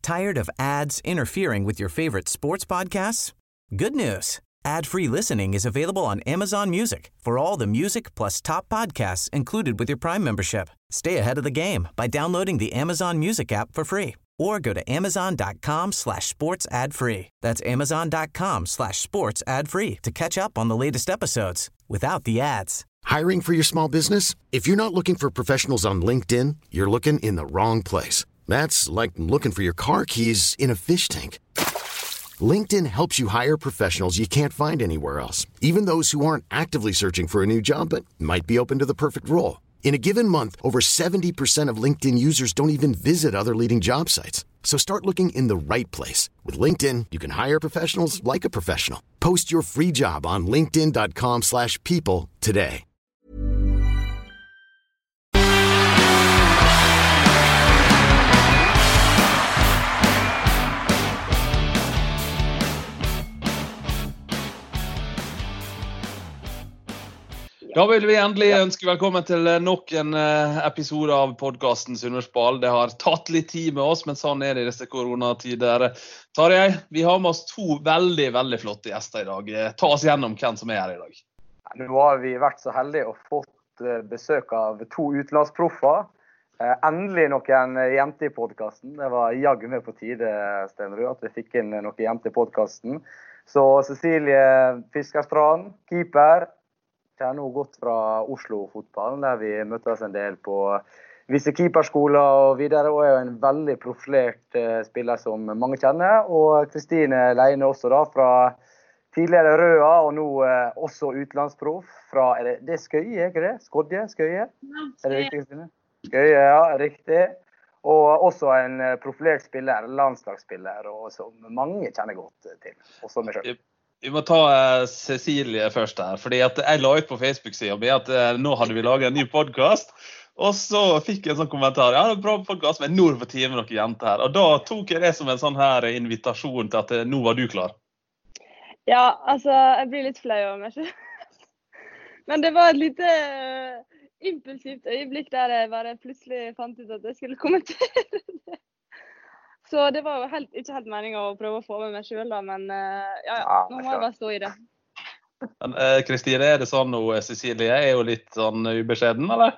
Tired of ads interfering with your favorite sports podcasts? Good news. Ad-free listening is available on Amazon Music for all the music plus top podcasts included with your Prime membership. Stay ahead of the game by downloading the Amazon Music app for free or go to amazon.com/sports ad-free. That's amazon.com/sports ad-free to catch up on the latest episodes without the ads. Hiring for your small business? If you're not looking for professionals on LinkedIn, you're looking in the wrong place. That's like looking for your car keys in a fish tank. LinkedIn helps you hire professionals you can't find anywhere else, even those who aren't actively searching for a new job but might be open to the perfect role. In a given month, over 70% of LinkedIn users don't even visit other leading job sites. So start looking in the right place. With LinkedIn, you can hire professionals like a professional. Post your free job on linkedin.com/people today. Da vil vi endelig ønske velkommen til nok en episode av podcasten Sunnmørsball. Det har tatt litt tid med oss, men sånn det I disse koronatider. Tarjei, vi har med oss to veldig, veldig flotte gjester I dag. Ta oss gjennom hvem som her I dag. Nå har vi vært så heldige å fått besøk av to utenlandsproffer. Endelig noen jenter I podcasten. Det var jaggu med på tide, Stenrud, at vi fikk inn noen jenter I podcasten. Så Cecilie Fiskerstrand, keeper, har nå gått fra Oslo-fotballen, der vi møttes en del på visse keeperskoler og videre, og jo en veldig profilert spiller som mange kjenner. Og Kristine Leine også da, fra tidligere Røa, og nå også utenlandsproff fra, det Skøye, ikke det? Skodje, Skøye? Det riktig, Kristine? Skøye, ja, riktig. Og også en profilert spiller, landslagsspiller, og som mange kjenner godt til, også meg selv. Vi må ta Cecilie først her, fordi at jeg la ut på Facebook-siden min at nå hadde vi laget en ny podcast, og så fikk jeg en sånn kommentar, ja, det er bra podcast, men nå er det for tide med noen jenter her, og da tok jeg det som en sånn her invitasjon til at nå var du klar. Ja, altså, jeg blir litt flau av meg selv. Men det var et lite impulsivt øyeblikk der jeg bare plutselig fant ut at jeg skulle kommentere det. Så det var jo ikke helt meningen å prøve å få med meg selv da, men ja, nå må jeg bare stå I det. Men Kristine, det sånn nå, Cecilie jo litt sånn ubeskjeden, eller?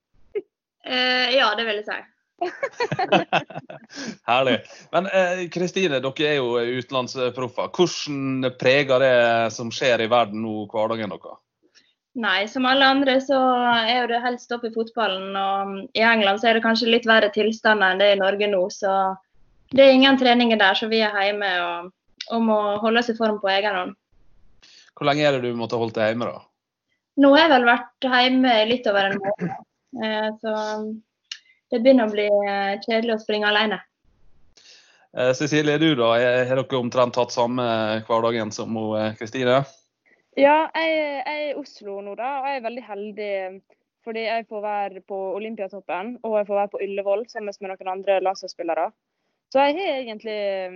Ja, det vil jeg si. Herlig. Men Kristine, dere jo utenlandsproffer. Hvordan preger det som skjer I verden nå hverdagen dere? Nei, som alle andre så jo det helst opp I fotballen, og I England så det kanskje litt verre tilstander enn det I Norge nå, så det ingen treninger der, så vi hjemme og må holde oss I form på egen hånd. Hvor lenge det du måtte holde deg hjemme da? Nå har jeg vel vært hjemme litt over en måned, så det begynner å bli kjedelig å springe alene. Cecilie, du da, har dere omtrent tatt samme hverdagen som Kristine? Ja, jeg I Oslo nå da, og jeg veldig heldig fordi jeg får være på Olympiatoppen, og jeg får være på Ullevål sammen med noen andre landslagsspillere. Så jeg har egentlig,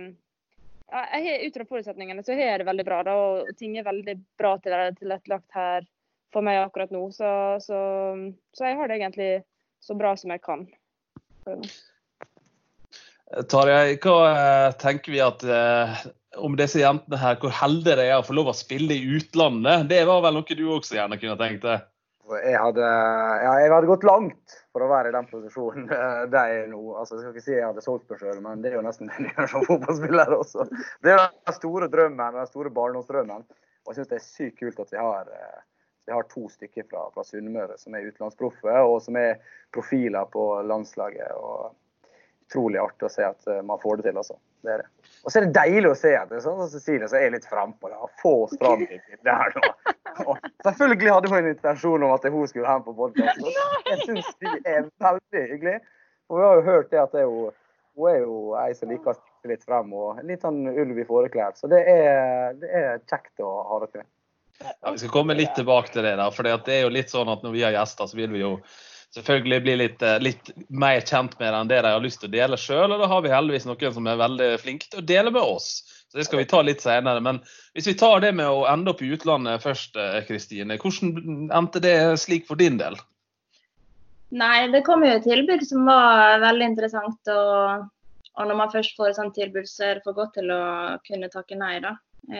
jeg har ut fra forutsetningene, så har jeg det veldig bra da, og ting veldig bra tilrettelagt her for meg akkurat nå, så jeg har det egentlig så bra som jeg kan. Tarjei, hva tenker vi at om disse jentene her, hvor heldige de å få lov å spille I utlandet? Det var vel noe du også gjerne kunne tenkt deg? Jeg hadde gått langt for å være I den posisjonen der nå. Altså, jeg skal ikke si jeg hadde solgt meg selv, men det jo nesten det jeg gjør som fotballspiller også. Det den store drømmen, den store barndomsdrømmen. Og jeg synes det sykt kult at vi har to stykker fra Sunnmøre som utenlandsproffe, og som profiler på landslaget. Og utrolig artig å se at man får det til, altså. Det det. Og så det deilig å se at det sånn som Cecilie så litt frempå da, få strandtid der nå. Og selvfølgelig hadde hun en intensjon om at hun skulle hen på podcast. Jeg synes det veldig hyggelig. Og vi har jo hørt det at hun jo en som liker å stikke litt frem, og litt sånn ulv I foreklær. Så det kjekt å ha det til. Ja, vi skal komme litt tilbake til det da, for det jo litt sånn at når vi har gjester så vil vi jo selvfølgelig bli litt mer kjent med enn det de har lyst til å dele selv, og da har vi heldigvis noen som veldig flinke til å dele med oss. Så det skal vi ta litt senere, men hvis vi tar det med å ende opp I utlandet først, Kristine, hvordan endte det slik for din del? Nei, det kom jo et tilbud som var veldig interessant, og Og når man først får et sånt tilbud, så er det for godt til å kunne takke nei da.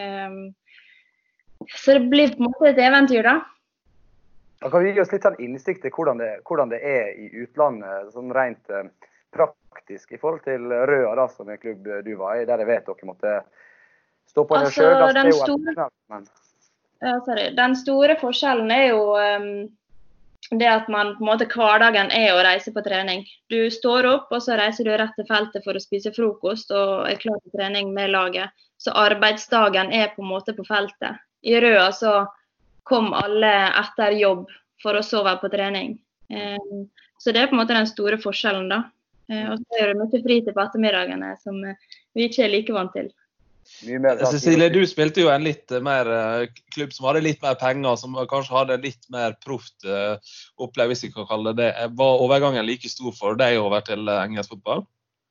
Så det blir på en måte et eventyr da. Da kan vi gi oss litt sånn innsikt til hvordan det er i utlandet, sånn rent praktisk i forhold til Røa da, som en klubb du var i, der jeg vet dere måtte stå på en Den store forskjellen er jo det at man på en måte hverdagen er å reise på trening. Du står opp, og så reiser du rett til feltet for å spise frokost og er klar til trening med laget. Så arbeidsdagen er på en måte på feltet. I Røa så kom alle etter jobb for å sove på trening. Så det er på en måte den store forskjellen da. Og så er det mye fritid på ettermiddagene som vi ikke er like vant til. Cecilie, du spilte jo en litt mer klubb som hadde litt mer penger, som kanskje hadde litt mer proft opplegg, hvis vi kan kalle det. Var overgangen like stor for deg over til engelsk fotball?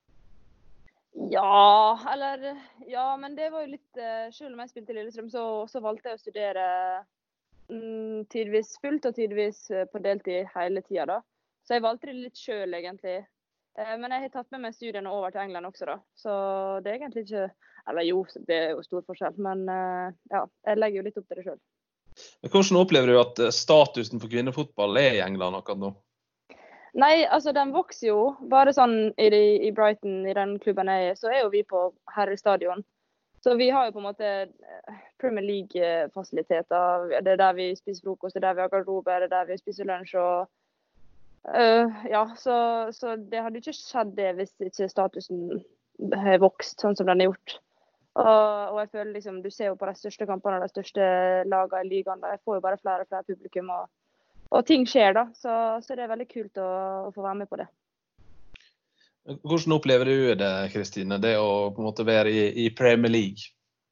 Ja, men det var jo litt, selv om jeg spilte i Lillestrøm, så valgte jeg å studere tidvis fullt og tidvis på deltid hele tiden da. Så jeg valgte det litt selv egentlig. Men jeg har tatt med meg studiene over til England også da. Så det er egentlig ikke, eller jo, det er jo stor forskjell, men ja, jeg legger jo litt opp til det selv. Men hvordan opplever du at statusen for kvinnefotball er i England akkurat nå? Nei, altså den vokser jo. Bare sånn i Brighton, i den klubben jeg er, så er jo vi på herrestadion. Så vi har jo på en måte Premier League-fasiliteter. Det er der vi spiser frokost, det er der vi har garderobe, det er der vi spiser lunsj og ja, så det hadde ikke skjedd det hvis ikke statusen har vokst sånn som den har gjort. Og jeg føler liksom, du ser jo på de største kampene og de største lagene i ligaen, jeg får jo bare flere og flere publikum, og ting skjer da, så det er veldig kult å få være med på det. Hvordan opplever du det, Kristine, det å på en måte være i Premier League?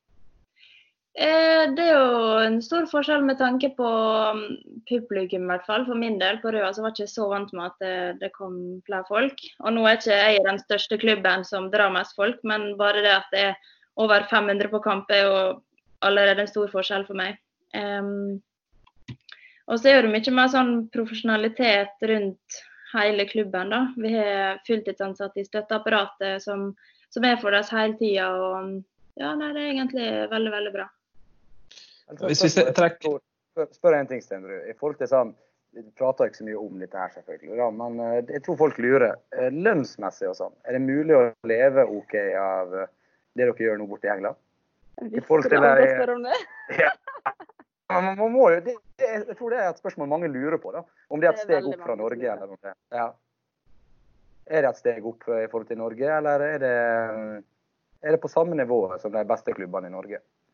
Det er jo en stor forskjell med tanke på publikum i hvert fall. For min del på Røa så var jeg ikke så vant med at det kom flere folk. Og nå er ikke jeg den største klubben som drar mest folk, men bare det at det er over 500 på kamp er jo allerede en stor forskjell for meg. Og så er det mye mer sånn profesjonalitet rundt hele klubben da. Vi har fulltidsansatt i støtteapparatet som er for oss hele tiden, og ja, nei, det er egentlig veldig, veldig bra. Hvis vi spør en ting, Stenrud, i forhold til sånn, vi prater ikke så mye om dette her selvfølgelig, da, men jeg tror folk lurer, lønnsmessig og sånn, er det mulig å leve ok av det dere gjør nå borte i England? I forhold til ja. Man må jo, jeg tror det er et spørsmål mange lurer på da, om det er et steg opp fra Norge eller noe. Ja. Er det et steg opp i forhold til Norge, eller er det på samme nivå som de beste klubbene i Norge?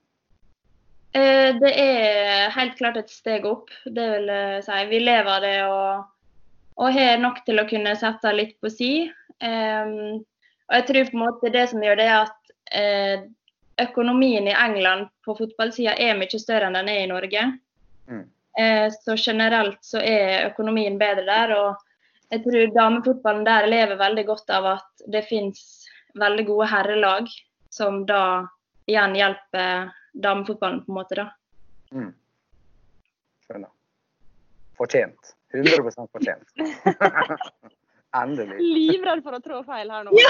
Det er helt klart et steg opp, det vil jeg si. Vi lever av det og har nok til å kunne sette litt på si. Og jeg tror på en måte det som gjør det at økonomien i England på fotballsiden er mye større enn den er i Norge. Så generelt så er økonomien bedre der, og jeg tror damefotballen der lever veldig godt av at det finnes veldig gode herrelag, som da igjen hjelper damefotballen på en måte da. Skjønner. Fortjent. 100% fortjent. Endelig. Livredd for å trå feil her nå.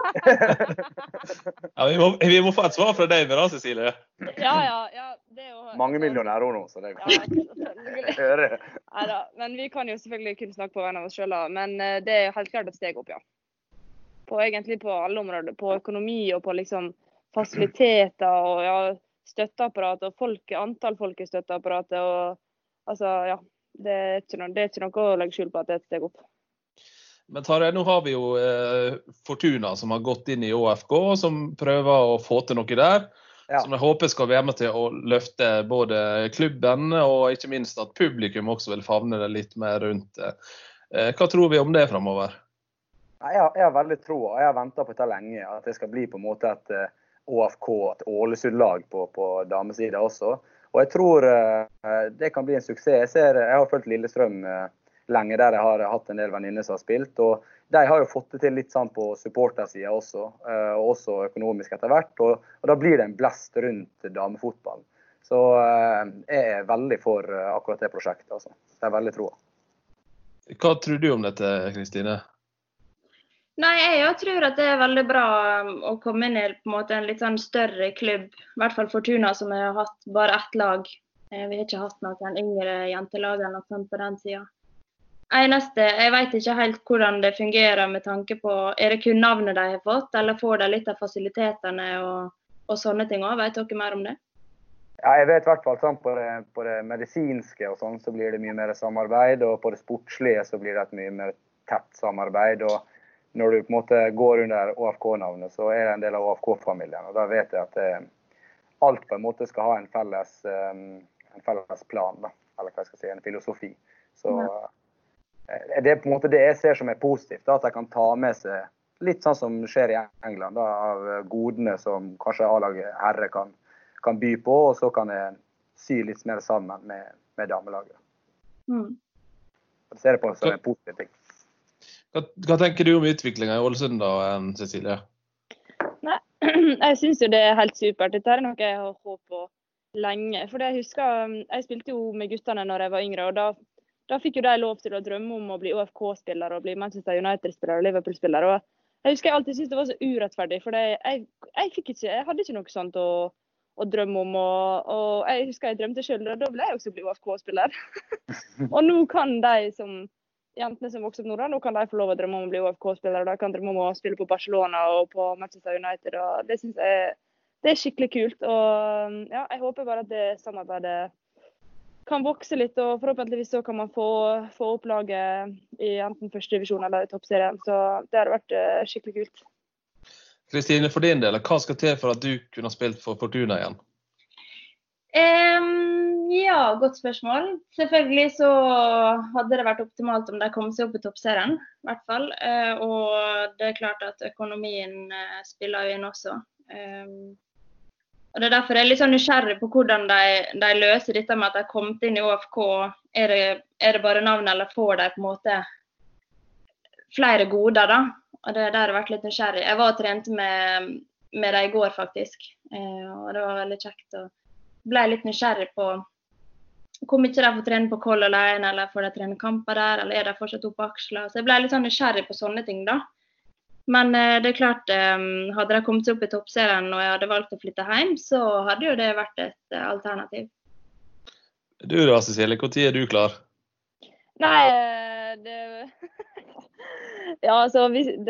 Ja, vi må få et svar fra deg med da, Cecilie. Ja, det er jo... Mange millionærer nå, så det er Neida, men vi kan jo selvfølgelig kun snakke på vegne av oss selv, men det er jo helt klart et steg opp, ja. Egentlig på alle områder, på økonomi og på liksom fasiliteter og ja, støtteapparat og antall folk i støtteapparatet og altså ja, det er ikke noe å legge skjul på at det er et steg opp. Men Tarjei, nå har vi jo Fortuna som har gått inn i ÅFK, som prøver å få til noe der, som jeg håper skal være med til å løfte både klubben og ikke minst at publikum også vil favne det litt mer rundt. Hva tror vi om det fremover? Jeg har veldig tro, og jeg har ventet på det lenge, at det skal bli på en måte et ÅFK, et Ålesund-lag på damesiden også. Og jeg tror det kan bli en suksess. Jeg har følt Lillestrøm lenge der jeg har hatt en del venninner som har spilt, og de har jo fått det til litt sånn på supportersiden også, og også økonomisk etter hvert, og da blir det en blest rundt damefotball. Så jeg er veldig for akkurat det prosjektet, altså. Det er veldig tro. Hva tror du om dette, Kristine? Nei, jeg tror at det veldig bra å komme inn i på en måte en litt sånn større klubb. I hvert fall Fortuna, som har hatt bare ett lag. Vi har ikke hatt noen yngre jentelag eller noe sånt på den siden. Jeg vet ikke helt hvordan det fungerer med tanke på, det kun navnet de har fått, eller får de litt av fasilitetene og sånne ting også? Vet dere mer om det? Ja, jeg vet I hvert fall sånn på det medisinske og sånn, så blir det mye mer samarbeid, og på det sportslige så blir det et mye mer tett samarbeid, og når du på en måte går under ÅFK-navnet, så det en del av ÅFK-familien, og da vet jeg at alt på en måte skal ha en felles plan, da, eller hva jeg skal si, en filosofi. Så det på en måte det jeg ser som positivt, da, at jeg kan ta med seg litt sånn som skjer I England, da, av godene som kanskje A-laget herre kan by på, og så kan jeg sy litt mer sammen med damelaget. Jeg ser det på som en positiv ting. Hva tenker du om utviklingen I Ålesund da, Cecilie? Nei, jeg synes jo det helt supert. Dette noe jeg har håpet på lenge. For jeg husker, jeg spilte jo med guttene når jeg var yngre, og da fikk jo de lov til å drømme om å bli ÅFK-spiller og bli Manchester United-spiller og Liverpool-spiller. Og jeg husker jeg alltid syntes det var så urettferdig, for jeg hadde ikke noe sånt å drømme om. Og jeg husker jeg drømte selv, og da ble jeg også bli ÅFK-spiller. Og nå kan jentene som vokser opp nå kan de få lov å drømme om å bli ÅFK-spiller, og de kan drømme om å spille på Barcelona og på Manchester United, og det synes jeg det skikkelig kult. Og ja, jeg håper bare at det samarbeidet kan vokse litt, og forhåpentligvis så kan man få opp laget I enten første divisjon eller I toppserien, så det har vært skikkelig kult. Kristine, for din del, hva skal til for at du kunne ha spilt for Fortuna igjen? Ja, godt spørsmål. Selvfølgelig så hadde det vært optimalt om de kom seg opp I toppserien, I hvert fall. Og det klart at økonomien spiller jo inn også. Og det derfor jeg litt sånn nysgjerrig på hvordan de løser dette med at de kom inn I ÅFK. Det bare navn, eller får de på en måte flere goder da? Og det der har jeg vært litt nysgjerrig. Jeg var og trente med dem I går faktisk, og det var veldig kjekt. Og ble litt nysgjerrig på hvor mye de får trene på Color Line, eller får de trene kamper der, eller de fortsatt opp aksler. Så jeg ble litt sånn nysgjerrig på sånne ting da. Men det klart, hadde de kommet opp I toppserien og jeg hadde valgt å flytte hjem, så hadde jo det vært et alternativ. Du da, Cecilie, hvor tid du klar? Nei, ja, altså,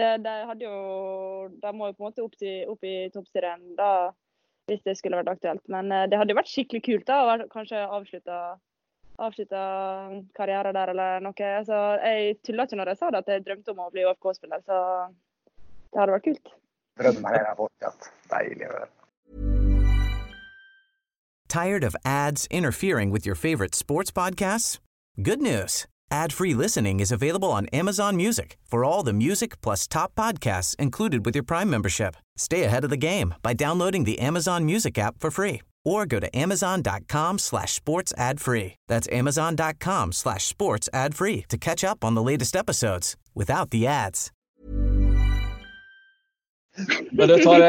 de må jo på en måte opp I toppserien da, hvis det skulle vært aktuelt. Men det hadde vært skikkelig kult da, å kanskje avslutte karriere der eller noe. Altså, jeg tullet ikke når jeg sa det, at jeg drømte om å bli ÅFK-spiller, så det hadde vært kult. Drømmen der fortsatt. Deilig å høre. Tired of ads interfering with your favorite sports podcasts? Good news. Ad-free listening is available on Amazon Music for all the music plus top podcasts included with your Prime membership. Stay ahead of the game by downloading the Amazon Music app for free or go to amazon.com/sports ad free. That's amazon.com/sports ad free to catch up on the latest episodes without the ads. Men det tar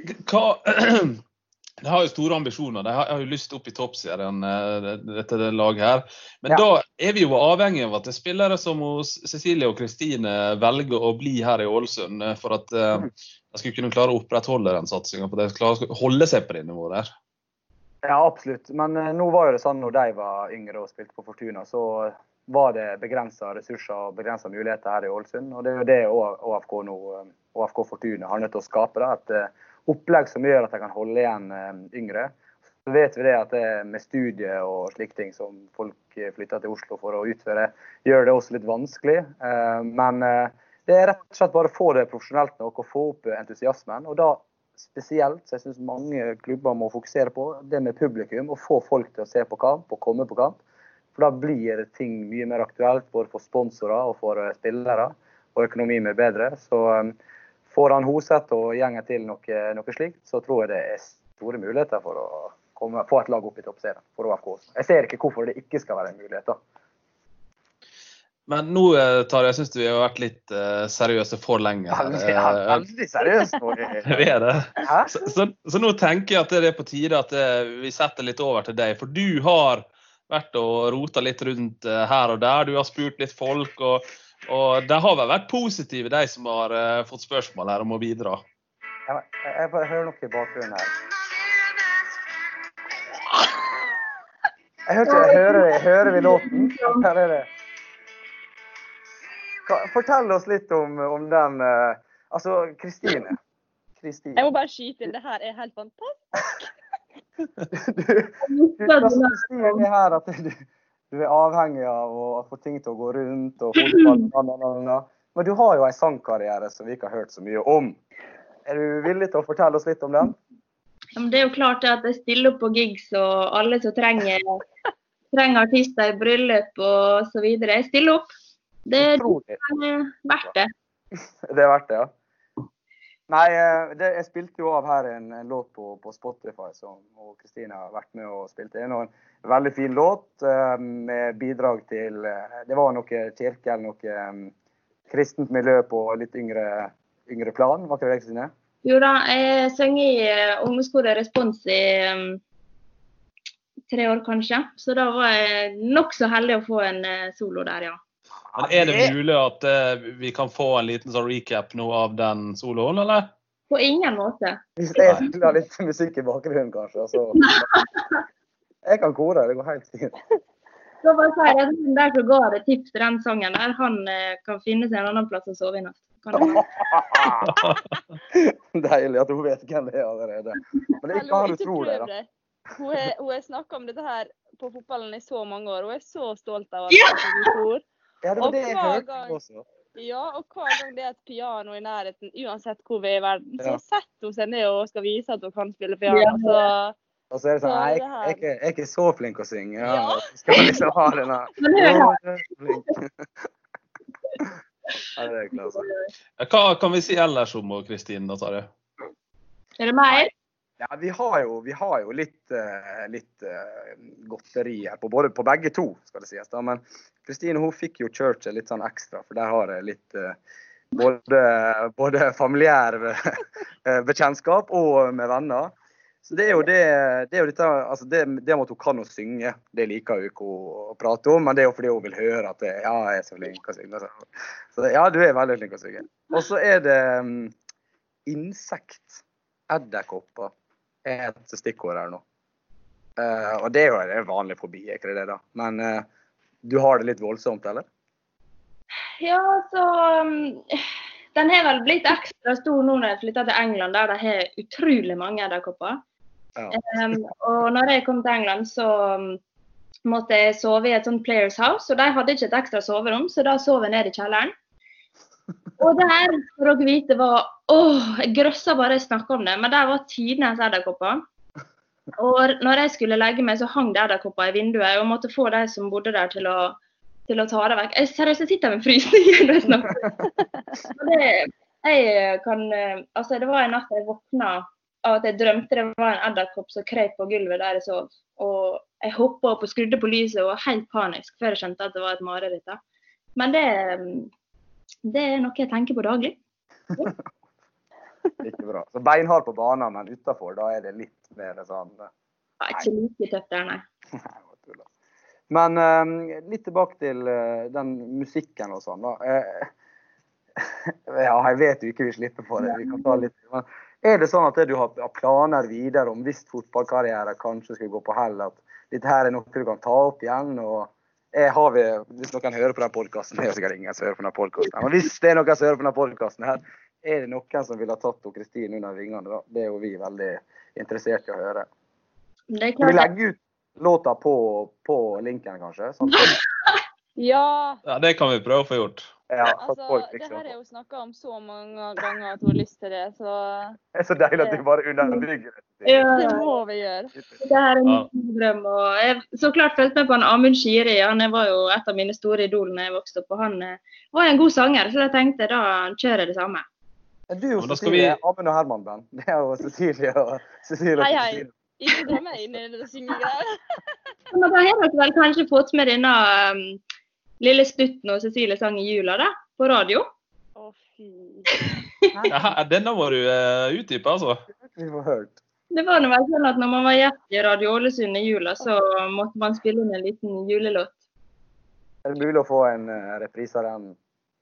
de har jo store ambisjoner, de har jo lyst opp I toppserien, dette laget her. Men da vi jo avhengig av at det spillere som Cecilie og Kristine velger å bli her I Ålesund, for at de skulle kunne klare å opprettholde den satsingen, for de klare å holde seg på det nivået der. Ja, absolutt. Men nå var jo det sånn, når de var yngre og spilte på Fortuna, så var det begrenset ressurser og begrenset muligheter her I Ålesund, og det jo det ÅFK nå, ÅFK Fortuna har nødt til å skape da, et opplegg som gjør at jeg kan holde igjen yngre. Så vet vi det at det med studie og slike ting som folk flytter til Oslo for å utføre, gjør det også litt vanskelig. Men det rett og slett bare å få det profesjonelt nok og få opp entusiasmen. Og da spesielt, så jeg synes mange klubber må fokusere på det med publikum, og få folk til å se på kamp og komme på kamp. For da blir ting mye mer aktuelt, både for sponsorer og for spillere, og økonomien er bedre. Så får han Hoseth og gjengen til noe slikt, så tror jeg det store muligheter for å få et lag opp I toppserien for ÅFK. Jeg ser ikke hvorfor det ikke skal være en mulighet da. Men nå, Tarjei, jeg synes vi har vært litt seriøse for lenge. Veldig seriøst nå. Vi det. Så nå tenker jeg at det på tide at vi setter litt over til deg, for du har vært og rotet litt rundt her og der, du har spurt litt folk, Og det har vel vært positive, de som har fått spørsmål her om å bidra. Jeg bare hører noe i bakgrunnen her. Hører vi låten? Her er det. Fortell oss litt om den, altså Kristine. Jeg må bare skyte inn, det her er helt fantastisk. Du sier her at du er avhengig av å få ting til å gå rundt og fotball, men du har jo en sangkarriere som vi ikke har hørt så mye om. Er du villig til å fortelle oss litt om den? Det er jo klart at jeg stiller opp på gigs, og alle som trenger artister i bryllup og så videre. Jeg stiller opp. Det er verdt det. Det er verdt det, ja. Nei, jeg spilte jo av her en låt på Spotify, og Kristine har vært med og spilt inn. Og en veldig fin låt med bidrag til, det var noe kirke eller noe kristent miljø på litt yngre plan. Var ikke det, Kristine? Jo da, jeg sang i ungdomskoret Respons i 3 år kanskje. Så da var jeg nok så heldig å få en solo der, ja. Men er det mulig at vi kan få en liten sånn recap nå av den soloen, eller? På ingen måte. Hvis jeg spiller litt musikk i bakgrunnen, kanskje, så... Jeg kan kore, det går helt fint. Så bare si at den der som går et tips til den sangen der, han kan finne seg en annen plass å sove i natt. Deilig at hun vet hvem det er allerede. Men det er ikke han du tror det, da. Hun har snakket om dette her på fotballen i så mange år. Hun er så stolt av at hun tror. Ja, det var det jeg hørte også. Ja, og hver gang det er et piano i nærheten, uansett hvor vi er i verden, så setter hun seg ned og skal vise at hun kan spille piano. Og så er det sånn, nei, jeg er ikke så flink å synge. Ja, skal man liksom ha den her. Ja, det er klart. Hva kan vi si ellers om Kristine, da, Tarjei? Er det mer? Ja, vi har jo litt godteri her, på begge to, skal det sies da. Men Kristine, hun fikk jo Churchill litt sånn ekstra, for der har jeg litt både familiær bekjentskap og med venner. Så det er jo dette, altså det med at hun kan å synge, det liker hun ikke å prate om, men det er jo fordi hun vil høre at jeg er så flink å synge. Så ja, du er veldig flink å synge. Og så er det insekt, edderkopper, er et stikkord her nå. Og det er jo en vanlig fobi, er ikke det da? Men du har det litt voldsomt, eller? Ja, så den har vel blitt ekstra stor nå når jeg flyttet til England, der det har utrolig mange edderkopper. Ja. Og når jeg kom til England, så måtte jeg sove i et sånt players house, og de hadde ikke et ekstra soverom, så da sov jeg ned i kjelleren. Og der, for dere vite, jeg grøsset bare jeg snakket om det, men der var tidenes edderkopper. Og når jeg skulle legge meg, så hang det edderkopper i vinduet, og måtte få de som bodde der til å ta det vekk. Seriøst, jeg sitter med frysninger når jeg snakker. Det var en natt jeg våknet av at jeg drømte det var en edderkopp som krep på gulvet der jeg sov. Og jeg hoppet opp og skrudde på lyset og var helt panisk før jeg skjønte at det var et mareritt. Men det er noe jeg tenker på daglig. Ikke bra. Så beinhard på banen, men utenfor, da er det litt mer sånn... Ja, ikke like tøft der, nei. Men litt tilbake til den musikken og sånn da. Ja, jeg vet jo ikke vi slipper på det. Vi kan ta litt. Men er det sånn at du har planer videre om hvis fotballkarriere kanskje skal gå på hell, at dette her er noe du kan ta opp igjen, og hvis noen hører på den podcasten, det er sikkert ingen som hører på den podcasten, men hvis det er noen som hører på den podcasten her, er det noen som vil ha tatt Kristine under vingene da? Det er jo vi veldig interessert i å høre. Skal vi legge ut låta på linken kanskje? Sånn. Ja, det kan vi prøve å få gjort. Ja, det her er jo snakket om så mange ganger at du har lyst til det, så... Det er så deilig at du bare underbygger det. Ja, det må vi gjøre. Det her er min drøm, og jeg så klart følte meg på en Amund Shiri. Han var jo et av mine store idoler når jeg vokste opp, og han var en god sanger, så jeg tenkte da kjører jeg det samme. Du og Cecilie, Amund og Herman, Ben. Det er jo Cecilie og Cecilie. Hei. Ikke dra meg inn i det syngegreier. Men da har dere vel kanskje fått med denne lille stutten og Cecilie sang i jula da, på radio? Fy. Ja, denne var du utdypet, altså. Vi får hørt. Det var noe vel sånn at når man var gjest i Radio Ålesund i jula, så måtte man spille inn en liten julelåt. Er det mulig å få en reprise av den?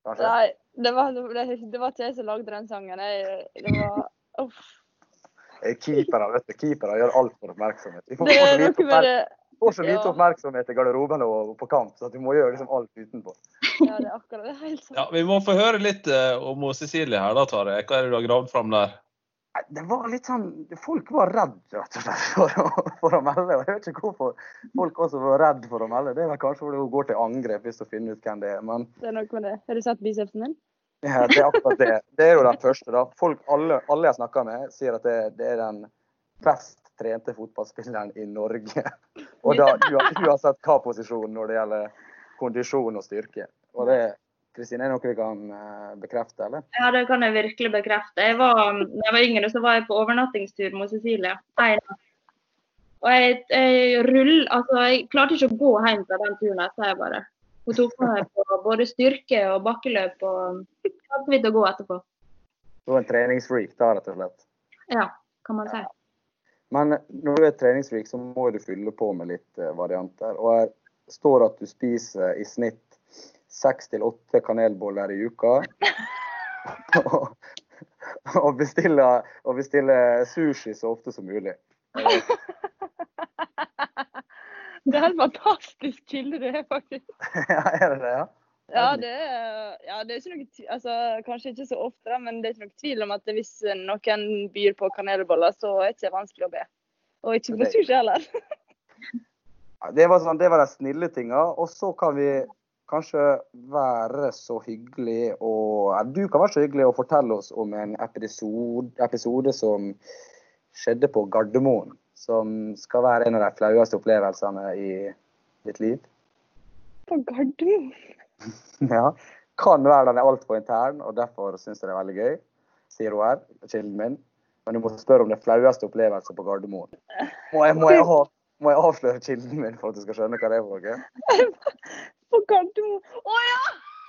kanskje? Nei, det var ikke jeg som lagde den sangen. Det var... Uff. Keepere, vet du. Keepere gjør alt for oppmerksomhet. Vi Det er noe med det. får så lite oppmerksomhet i garderoben og på kamp, så at du må gjøre liksom alt utenpå. Ja, det er akkurat det. Helt sant. Ja, vi må få høre litt om Cecilie her da, Tarjei. Hva er det du har gravd fram der? Nei, det var litt sånn, folk var redd rett og slett for å melde, og jeg vet ikke hvorfor folk også var redd for å melde. Det er vel kanskje fordi hun går til angrep hvis hun finner ut hvem det er, men... Det er noe med det. Har du sett bicepsen min? Ja, det er akkurat det. Det er jo den første da. Folk, alle jeg snakker med, sier at det er den best trente fotballspilleren i Norge. Og da, uansett hva posisjon når det gjelder kondisjon og styrke. Og det, Kristine, er det noe vi kan bekrefte, eller? Ja, det kan jeg virkelig bekrefte. Når jeg var yngre, så var jeg på overnattingstur med Cecilie. Og jeg klarte ikke å gå hjem fra den turen, sa jeg bare. Hun tok meg på både styrke og bakkeløp, og hadde så vidt å gå etterpå. Du er en treningsfreak da, rett og slett. Ja, kan man si. Men når du er treningsfreak, så må du fylle på med litt varianter. Og her står at du spiser i snitt 6 til 8 kanelboller i uka. og bestiller sushi så ofte som mulig. Det er en fantastisk kilde, det faktisk. Ja, er det det, ja? Ja, det er ikke noe, kanskje ikke så ofte, men det er ikke noe tvil om at hvis noen byr på kanelboller, så er det ikke vanskelig å be. Og ikke på sushi heller. Ja, det var de snille tingene, og så kan vi kanskje være så hyggelig, du kan være så hyggelig å fortelle oss om en episode som skjedde på Gardermoen, som skal være en av de flaueste opplevelsene i ditt liv. På Gardermoen? Ja, kan være den er alt for intern, og derfor synes jeg det er veldig gøy, sier hun her, kilden min. Men du må spørre om det flaueste opplevelse på Gardermoen. Må jeg avsløre kilden min for at du skal skjønne hva det er for noe? På Gardermoen? Åja!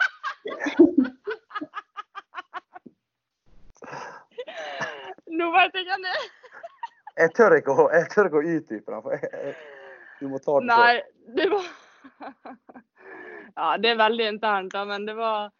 Nå vet jeg ikke det. Jeg tør ikke å utdype den, for du må ta det selv. Nei, det var... Ja, det er veldig internt, da, men det var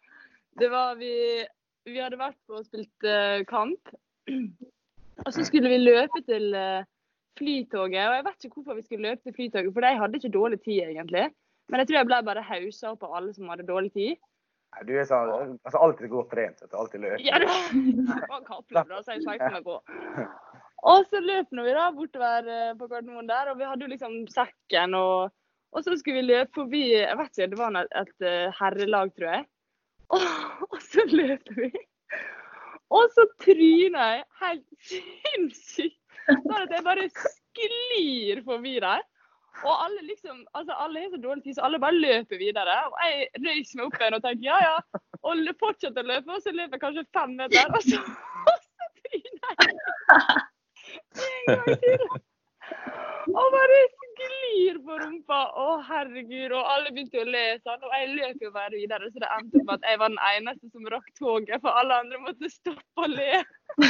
vi hadde vært på og spilt kamp, og så skulle vi løpe til flytoget, og jeg vet ikke hvorfor vi skulle løpe til flytoget, for jeg hadde ikke dårlig tid egentlig, men jeg tror jeg ble bare hauset opp av alle som hadde dårlig tid. Nei, du er sånn, alltid godt trent, alltid løp. Ja, det var kappløp da, så jeg skjekte meg på. Og så løp vi da bortover på Gardermoen der, og vi hadde jo liksom sekken, og så skulle vi løpe forbi, jeg vet ikke, det var et herrelag, tror jeg. Og så løper vi. Og så tryner jeg helt sinnssykt. Sånn at jeg bare sklir forbi der. Og alle liksom, alle har så dårlig tid, så alle bare løper videre. Og jeg røys meg opp igjen og tenkte, ja. Og fortsatte å løpe, og så løper jeg kanskje 5 meter, og så tryner jeg. En gang til. Og bare sklir på rumpa. Å, herregud. Og alle begynte å le sånn. Og jeg løp jo bare videre. Så det endte med at jeg var den eneste som rakk toget. For alle andre måtte stoppe og le.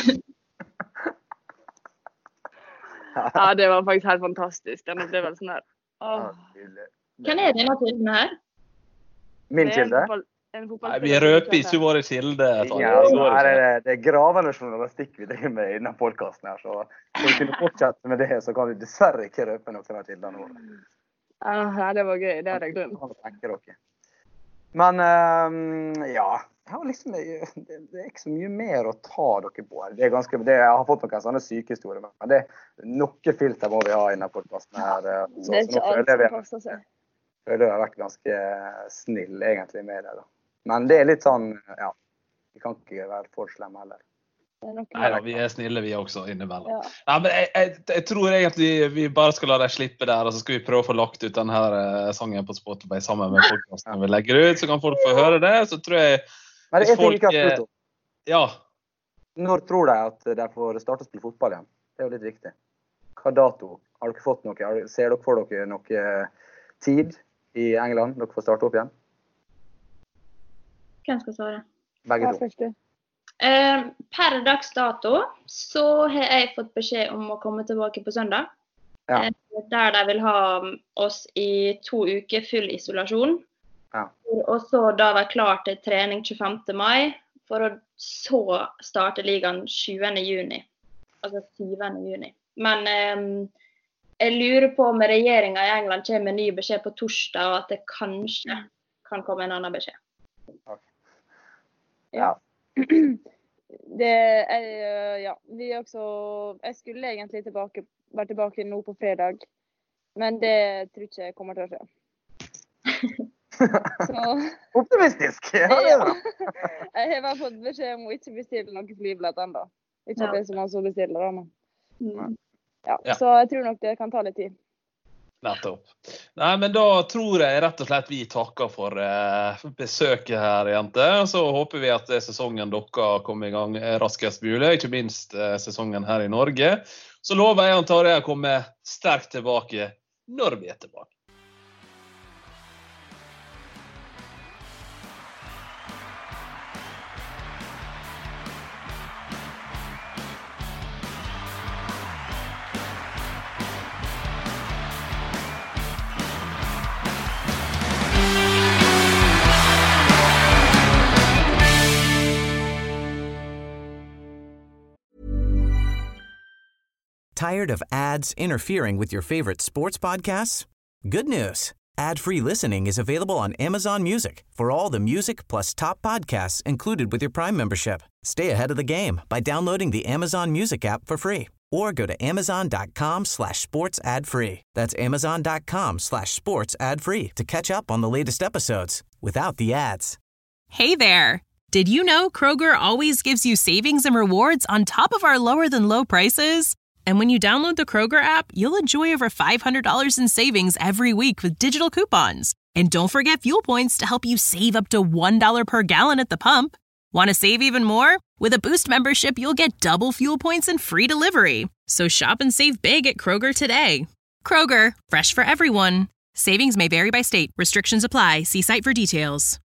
Ja, det var faktisk helt fantastisk. Den opplevelsen her. Hvem er denne kilden her? Min kilde? Nei, vi røper ikke våre kilde. Ja, det er gravende journalistikk vi driver med i denne podcasten her, så for å kunne fortsette med det, så kan vi dessverre ikke røpe noen av kildene våre. Ja, det var gøy, det hadde jeg glemt. Men, ja, det er ikke så mye mer å ta dere på her. Jeg har fått noen sånne sykehistorier, men det er noe filter må vi ha i denne podcasten her. Det er ikke alt som passer seg. Det har vært ganske snill egentlig med det da. Men det er litt sånn, ja, vi kan ikke være for slemme heller. Neida, vi er snille vi også innimellom. Ja. Nei, men jeg tror egentlig vi bare skal la deg slippe der, og så skal vi prøve å få lagt ut denne sangen på Spotify sammen med podcasten når vi legger ut, så kan folk få høre det, så tror jeg... Men det er ting ikke har spurt om. Ja. Når tror de at de får starte å spille fotball igjen? Det er jo litt viktig. Hva dato? Har dere fått noe? Ser dere for dere noe tid i England dere får starte opp igjen? Hvem skal svare? Begge to. Per dags dato så har jeg fått beskjed om å komme tilbake på søndag. Ja. Der de vil ha oss i 2 uker full isolasjon. Ja. Og så da være klar til trening 25. mai, for å så starte ligaen 20. juni. Altså 7. juni. Men jeg lurer på om regjeringen i England kommer med ny beskjed på torsdag, og at det kanskje kan komme en annen beskjed. Ja. Vi også, jeg skulle egentlig være tilbake nå på fredag, men det tror ikke jeg kommer til å skje. Så, Optimistisk! Ja, det er bra. Jeg har bare fått beskjed om å ikke bestille noen flybillett enda. Ikke at det er så mange som bestiller da, men så jeg tror nok det kan ta litt tid. Nettopp. Nei, men da tror jeg rett og slett vi takker for besøket her, jenter. Så håper vi at sesongen dere kommer i gang raskest mulig, ikke minst sesongen her i Norge. Så lover jeg Tarjei å komme sterkt tilbake når vi er tilbake. Tired of ads interfering with your favorite sports podcasts? Good news. Ad-free listening is available on Amazon Music for all the music plus top podcasts included with your Prime membership. Stay ahead of the game by downloading the Amazon Music app for free or go to amazon.com/sports ad free. That's amazon.com/sports ad free to catch up on the latest episodes without the ads. Hey there. Did you know Kroger always gives you savings and rewards on top of our lower than low prices? And when you download the Kroger app, you'll enjoy over $500 in savings every week with digital coupons. And don't forget fuel points to help you save up to $1 per gallon at the pump. Want to save even more? With a Boost membership, you'll get double fuel points and free delivery. So shop and save big at Kroger today. Kroger, fresh for everyone. Savings may vary by state. Restrictions apply. See site for details.